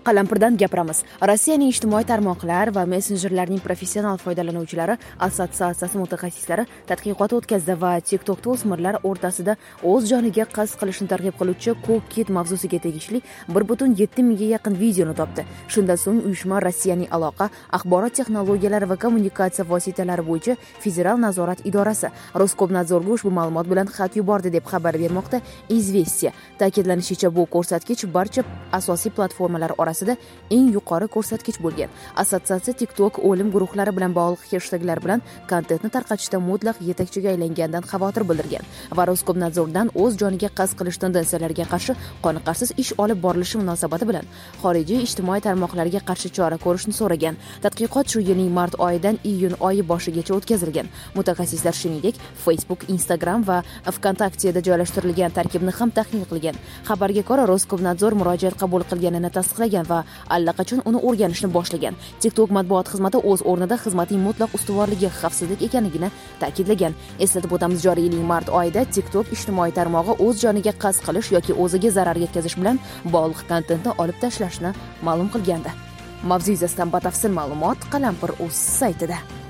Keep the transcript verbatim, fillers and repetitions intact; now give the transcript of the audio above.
Qalampirdan gapiramiz. Rossiyaning ijtimoiy tarmoqlar va messenjerlarning professional foydalanuvchilari assotsiatsiyasi mutaxassislari tadqiqot o'tkazdi va TikTokda o'smirlar o'rtasida o'z joniga qasd qilishni targ'ib qiluvchi Cook-Kit mavzusiga tegishli bir butun yetti mingga yaqin videoni topdi. Shundan so'ng uyushma Rossiyaning aloqa, axborot texnologiyalari va kommunikatsiya vositalari bo'yicha federal nazorat idorasi Roskobnadzorga ushbu ma'lumot bilan xat yubordi deb xabar bermoqda Izvestiya. Ta'kidlanishicha, bu ko'rsatkich barcha asosiy platformalar orasida eng yuqori ko'rsatkich bo'lgan. Assotsiatsiya TikTok o'lim guruhlari bilan bog'liq hashtaglar bilan kontentni tarqatishda mutlaq yetakchiga aylangandan xavotir bildirgan va Roskobnadzordan o'z joniga qasd qilish tendensiyalariga qarshi qoniqarsiz ish olib borilishi munosabati bilan xorijiy ijtimoiy tarmoqlarga qarshi chora ko'rishni so'ragan. Tadqiqot shu yilning mart oyidan iyun oyi boshigacha o'tkazilgan. Mutaxassislar shuningdek Facebook, Instagram va VKontakteda joylashtirilgan tarkibni ham tahlil qilgan. Xabarga ko'ra, Roskobnadzor murojaat qabul qilganini tasdiqlagan va allaqachon uni o'rganishni boshlagan. TikTok matbuot xizmati o'z o'rnida xizmatning mutlaq ustuvorligi xavfsizlik ekanligini ta'kidlagan. Eslatib o'tamiz, joriy yilning mart oyida TikTok ijtimoiy tarmog'i o'z joniga qasd qilish yoki o'ziga zarar yetkazish bilan bog'liq kontentni olib tashlashni ma'lum qilgandi. Mavzu yuzasidan batafsil ma'lumot Qalampir.uz saytida.